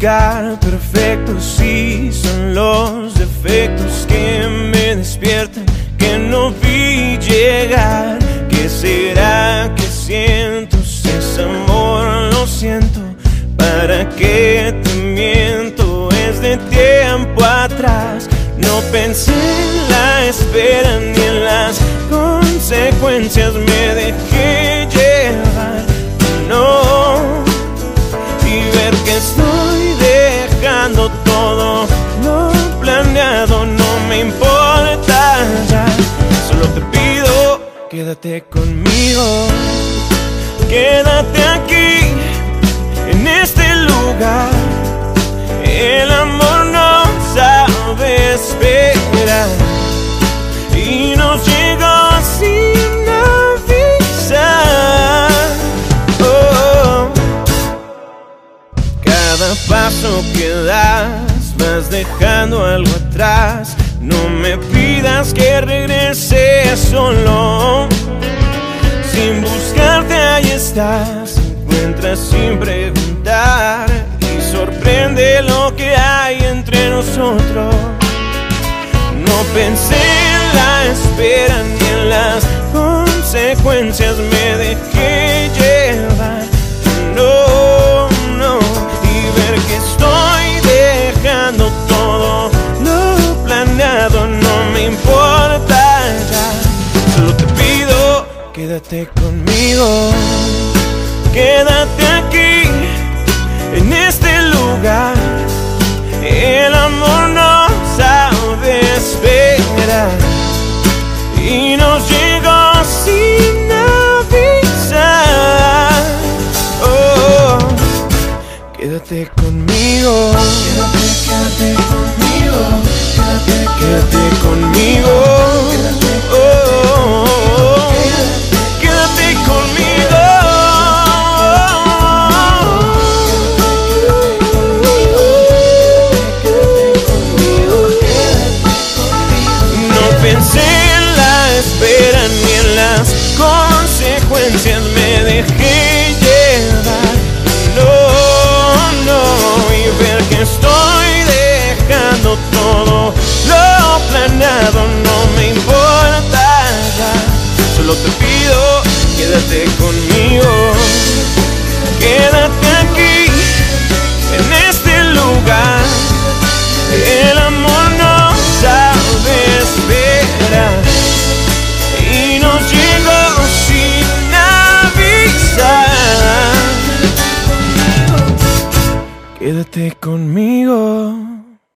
buscar perfectos, sí, son los defectos que me despiertan, que no vi llegar. ¿Qué será que siento? Si es amor, lo siento. ¿Para qué te miento? Es de tiempo atrás. No pensé en la espera ni en las consecuencias. Me dejé llevar, no. Y ver que estoy dejando todo lo planeado no me importa ya. Solo te pido, quédate conmigo. Quédate aquí, en este lugar. El amor no sabe esperar y nos llegó sin avisar. Oh. Cada paso que das vas dejando algo atrás. No me pidas que regrese solo. Sin buscarte ahí estás. Encuentras sin preguntar y sorprende lo que hay entre nosotros. No pensé en la espera ni en las consecuencias. Me dejé llevar, no, no. Y ver que estoy dejando todo lo planeado no me importa ya. Solo te pido, quédate conmigo. Quédate aquí, en este lugar. El amor no sabe esperar y nos llegó sin avisar. Oh, quédate conmigo. Quédate conmigo. Quédate conmigo. Oh, quédate conmigo. Pensé en la espera ni en las consecuencias. Me dejé llevar, no, no. Y ver que estoy dejando todo lo planeado no me importa ya. Solo te pido, quédate conmigo. Quédate aquí, en este lugar. El amor no sabe esperar y nos llegó sin avisar. Quédate conmigo.